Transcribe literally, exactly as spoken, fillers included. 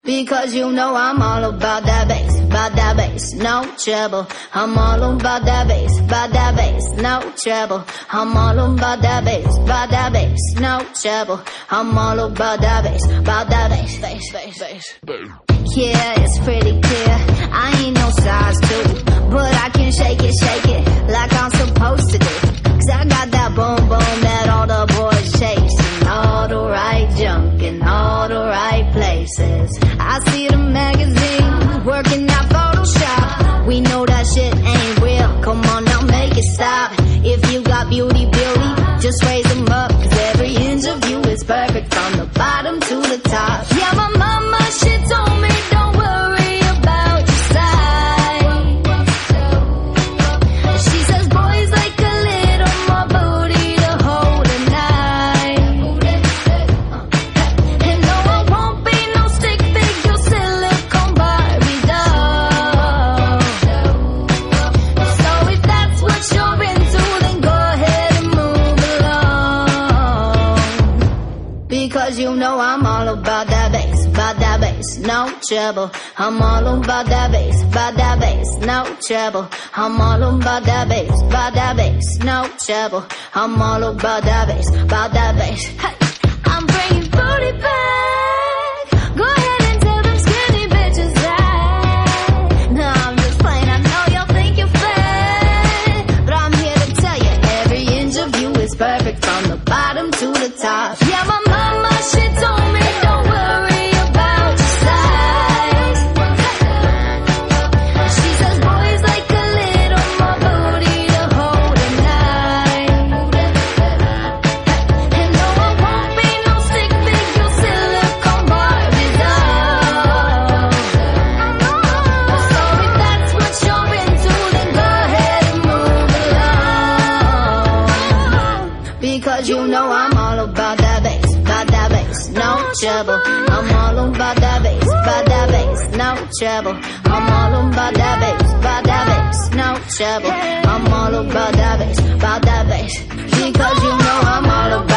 Because you know I'm all about that bass, about that bass, no trouble. I'm all about that bass, about that bass, no trouble. I'm all about that bass, about that bass, no trouble. I'm all about that bass, about that bass, bass, bass, bass. Yeah, it's pretty clear, I ain't no size two, but I can shake it, shake it, like I'm supposed to do. Cause I got that boom boom that all the boys chasing, all the right junk in all the right places. I see the magazine, working out Photoshop. We know that shit ain't real, come on now make it stop. If you got beauty, beauty, just raise them up. Cause every inch of you is perfect from the bottom to the top. Yeah, my mama, she told me don't worry about your size. She says boys like a little more booty to hold at night. And no, I won't be no stick figure silicone Barbie doll. So if that's what you're into, then go ahead and move along. Because you know I'm all about that bass, about that bass, no trouble. I'm all about that bass, about that bass, no trouble. I'm all about that bass, about that bass, no trouble. I'm all about that bass, about that bass. Hey, I'm bringing booty back. Go ahead and tell them skinny bitches that. No, I'm just playing, I know y'all think you're fat, but I'm here to tell you every inch of you is perfect from the bottom to the top. Yeah, my mama, she told me don't worry about your size. She says boys like a little more booty to hold at night. And no, I won't be no stick figure silicone Barbie doll. So if that's what you're into, then go ahead and move along. Because you know I'm all about that bass, about that bass, no trouble. I'm all about that bass, about that bass, no trouble. I'm all about that bass, about that bass, no trouble. I'm all about that bass, about that bass. Because you know I'm all about